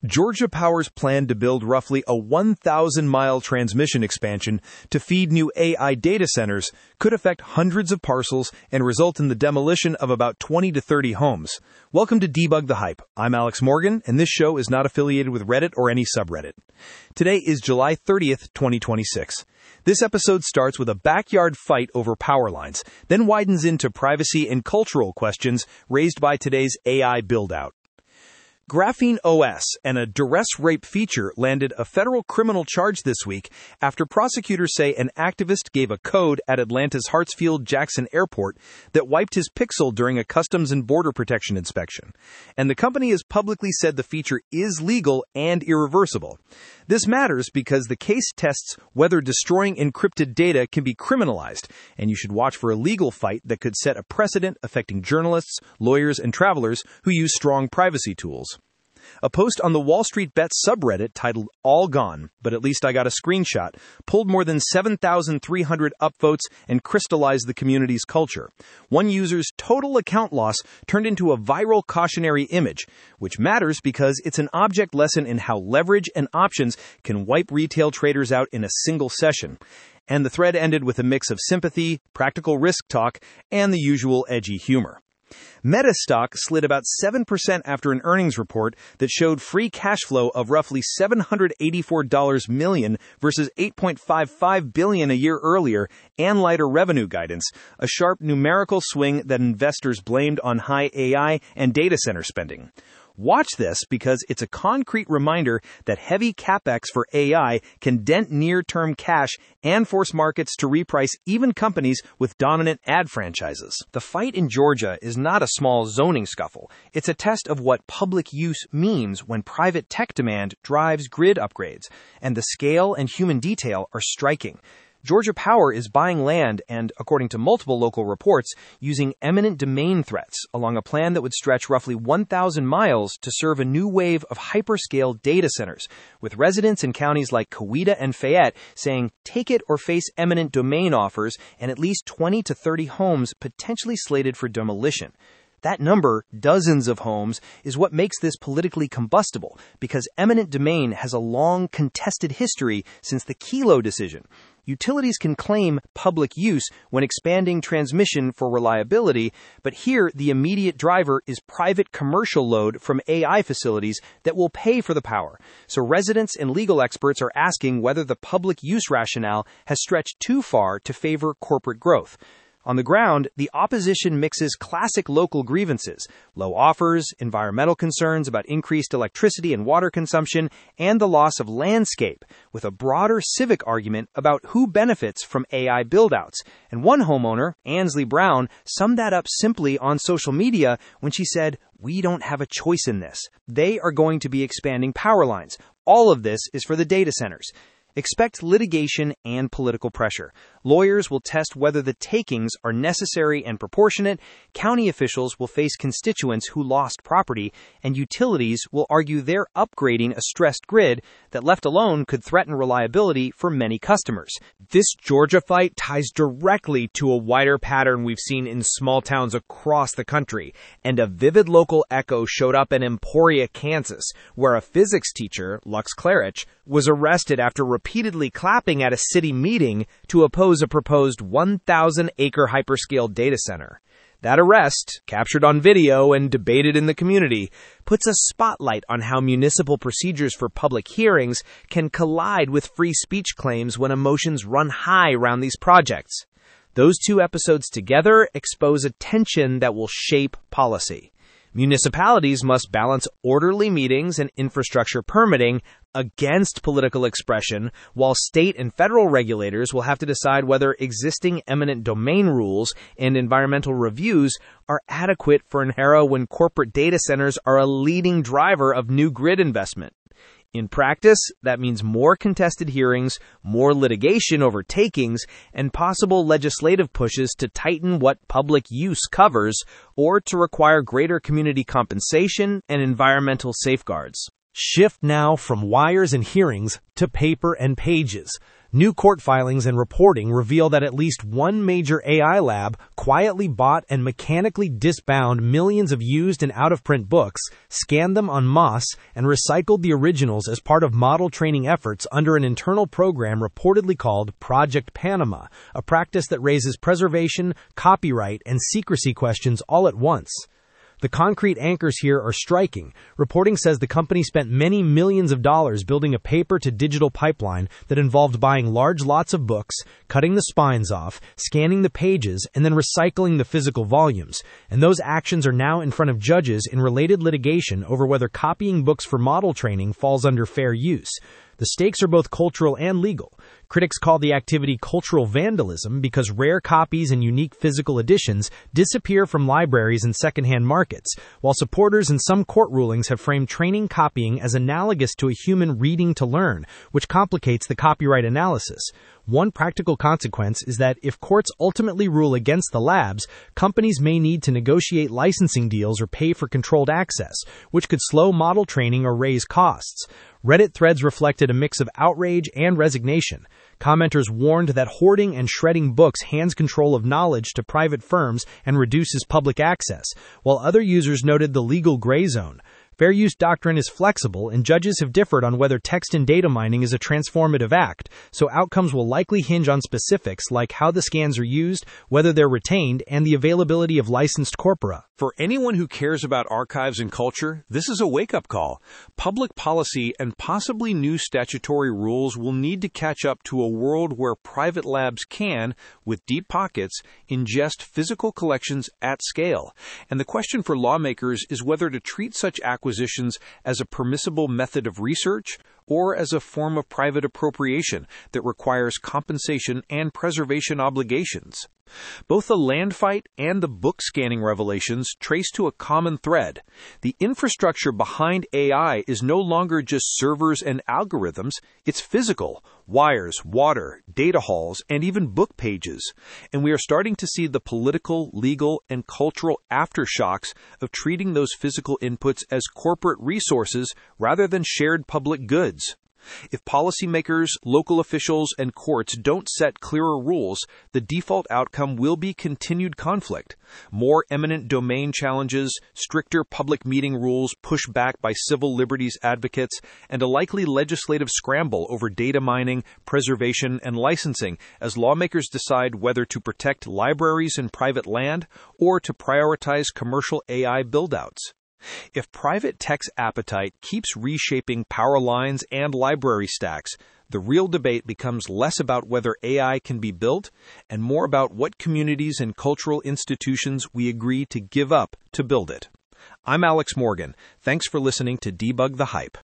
Georgia Power's plan to build roughly a 1,000-mile transmission expansion to feed new AI data centers could affect hundreds of parcels and result in the demolition of about 20 to 30 homes. Welcome to Debug the Hype. I'm Alex Morgan, and this show is not affiliated with Reddit or any subreddit. Today is July 30th, 2026. This episode starts with a backyard fight over power lines, then widens into privacy and cultural questions raised by today's AI build-out. Graphene OS and a duress rape feature landed a federal criminal charge this week after prosecutors say an activist gave a code at Atlanta's Hartsfield-Jackson Airport that wiped his pixel during a Customs and Border Protection inspection. And the company has publicly said the feature is legal and irreversible. This matters because the case tests whether destroying encrypted data can be criminalized, and you should watch for a legal fight that could set a precedent affecting journalists, lawyers, and travelers who use strong privacy tools. A post on the Wall Street Bets subreddit titled All Gone, but at least I got a screenshot, pulled more than 7,300 upvotes and crystallized the community's culture. One user's total account loss turned into a viral cautionary image, which matters because it's an object lesson in how leverage and options can wipe retail traders out in a single session. And the thread ended with a mix of sympathy, practical risk talk, and the usual edgy humor. Meta stock slid about 7% after an earnings report that showed free cash flow of roughly $784 million versus $8.55 billion a year earlier and lighter revenue guidance, a sharp numerical swing that investors blamed on high AI and data center spending. Watch this because it's a concrete reminder that heavy capex for AI can dent near-term cash and force markets to reprice even companies with dominant ad franchises. The fight in Georgia is not a small zoning scuffle. It's a test of what public use means when private tech demand drives grid upgrades, and the scale and human detail are striking. Georgia Power is buying land and, according to multiple local reports, using eminent domain threats along a plan that would stretch roughly 1,000 miles to serve a new wave of hyperscale data centers, with residents in counties like Coweta and Fayette saying take it or face eminent domain offers and at least 20 to 30 homes potentially slated for demolition. That number, dozens of homes, is what makes this politically combustible, because eminent domain has a long contested history since the Kelo decision. Utilities can claim public use when expanding transmission for reliability, but here the immediate driver is private commercial load from AI facilities that will pay for the power. So residents and legal experts are asking whether the public use rationale has stretched too far to favor corporate growth. On the ground, the opposition mixes classic local grievances, low offers, environmental concerns about increased electricity and water consumption, and the loss of landscape, with a broader civic argument about who benefits from AI buildouts. And one homeowner, Ansley Brown, summed that up simply on social media when she said, "We don't have a choice in this. They are going to be expanding power lines. All of this is for the data centers." Expect litigation and political pressure. Lawyers will test whether the takings are necessary and proportionate, county officials will face constituents who lost property, and utilities will argue they're upgrading a stressed grid that, left alone, could threaten reliability for many customers. This Georgia fight ties directly to a wider pattern we've seen in small towns across the country, and a vivid local echo showed up in Emporia, Kansas, where a physics teacher, Lux Klarich, was arrested after repeatedly clapping at a city meeting to oppose a proposed 1,000-acre hyperscale data center. That arrest, captured on video and debated in the community, puts a spotlight on how municipal procedures for public hearings can collide with free speech claims when emotions run high around these projects. Those two episodes together expose a tension that will shape policy. Municipalities must balance orderly meetings and infrastructure permitting against political expression, while state and federal regulators will have to decide whether existing eminent domain rules and environmental reviews are adequate for an era when corporate data centers are a leading driver of new grid investment. In practice, that means more contested hearings, more litigation over takings, and possible legislative pushes to tighten what public use covers or to require greater community compensation and environmental safeguards. Shift now from wires and hearings to paper and pages. New court filings and reporting reveal that at least one major AI lab quietly bought and mechanically disbound millions of used and out-of-print books, scanned them en masse, and recycled the originals as part of model training efforts under an internal program reportedly called Project Panama, a practice that raises preservation, copyright, and secrecy questions all at once. The concrete anchors here are striking. Reporting says the company spent many millions of dollars building a paper-to-digital pipeline that involved buying large lots of books, cutting the spines off, scanning the pages, and then recycling the physical volumes. And those actions are now in front of judges in related litigation over whether copying books for model training falls under fair use. The stakes are both cultural and legal. Critics call the activity cultural vandalism because rare copies and unique physical editions disappear from libraries and secondhand markets, while supporters in some court rulings have framed training copying as analogous to a human reading to learn, which complicates the copyright analysis. One practical consequence is that if courts ultimately rule against the labs, companies may need to negotiate licensing deals or pay for controlled access, which could slow model training or raise costs. Reddit threads reflected a mix of outrage and resignation. Commenters warned that hoarding and shredding books hands control of knowledge to private firms and reduces public access, while other users noted the legal gray zone. Fair use doctrine is flexible, and judges have differed on whether text and data mining is a transformative act, so outcomes will likely hinge on specifics like how the scans are used, whether they're retained, and the availability of licensed corpora. For anyone who cares about archives and culture, this is a wake-up call. Public policy and possibly new statutory rules will need to catch up to a world where private labs can, with deep pockets, ingest physical collections at scale. And the question for lawmakers is whether to treat such acquisitions as a permissible method of research or as a form of private appropriation that requires compensation and preservation obligations. Both the land fight and the book scanning revelations trace to a common thread. The infrastructure behind AI is no longer just servers and algorithms, it's physical: wires, water, data halls, and even book pages. And we are starting to see the political, legal, and cultural aftershocks of treating those physical inputs as corporate resources rather than shared public goods. If policymakers, local officials, and courts don't set clearer rules, the default outcome will be continued conflict. More eminent domain challenges, stricter public meeting rules pushed back by civil liberties advocates, and a likely legislative scramble over data mining, preservation, and licensing as lawmakers decide whether to protect libraries and private land or to prioritize commercial AI build-outs. If private tech's appetite keeps reshaping power lines and library stacks, the real debate becomes less about whether AI can be built and more about what communities and cultural institutions we agree to give up to build it. I'm Alex Morgan. Thanks for listening to Debug the Hype.